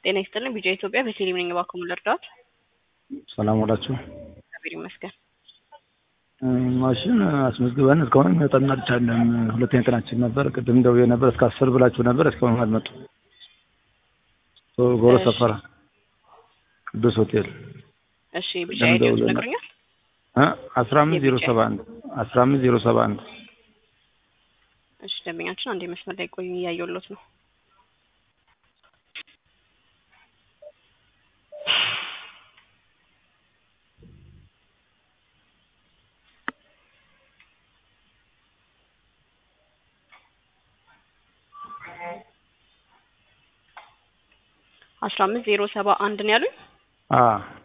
ጤና ይስጥልኝ ቢጫ ኢትዮጵያ በቴሌቪዥን ነኝ ባክሙ ልርዳት ሰላም ዋላችሁ እግዚአብሔር ይመስገን ማሽን አስመዝግበን እስካሁን መጣን አልቻለም ሁለተኛ ቀናችን ነበር ቅድም ደውዬ ነበር እስከ 10 ብላችሁ ነበር እስካሁን አልመጡም ጎሮ ሰፈራ ቅዱስ ሆቴል እሺ ቢጫ አይዲዮ ትነግሩኛል 15071 እሺ ደንበኛችን አንዴ መስመር ላይ ቆዩ እያየሁሎት ነው 15071 ነው ያሉኝ